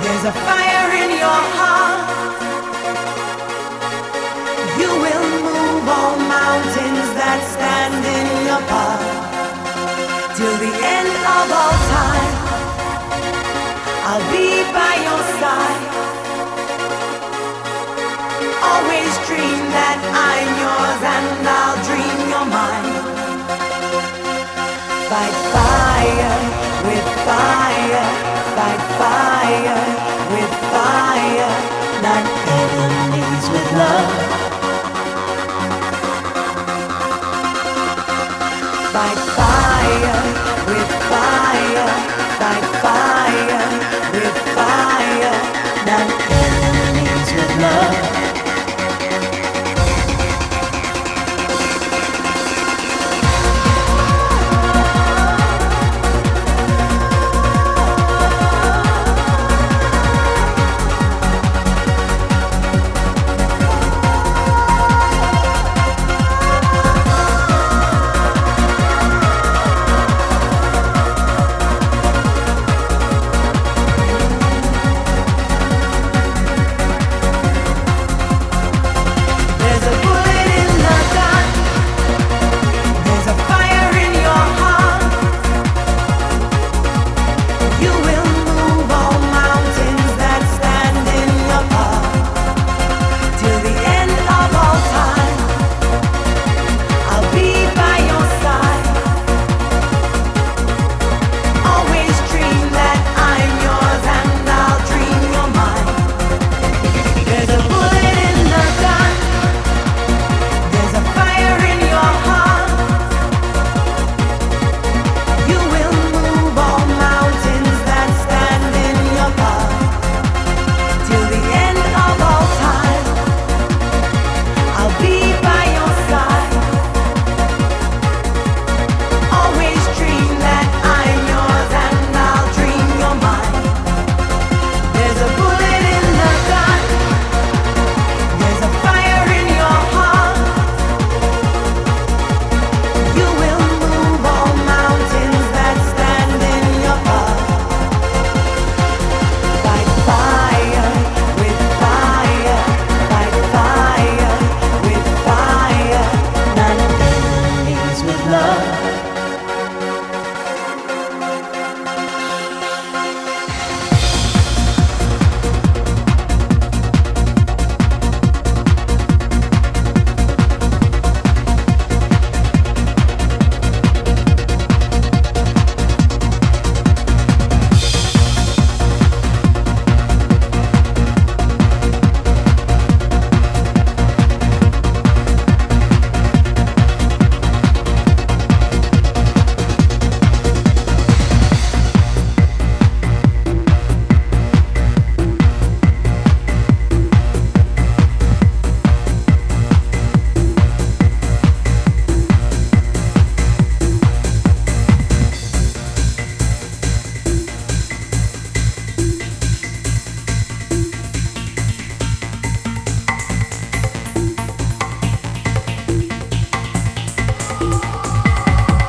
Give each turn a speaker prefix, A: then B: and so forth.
A: There's a fire in your heart. You will move all mountains that stand in your path. Till the end of all time, I'll be by your side. Always dream that I'm yours and I'll dream you're mine. Fight fire with fire, fight fire with fire, not enemies with love.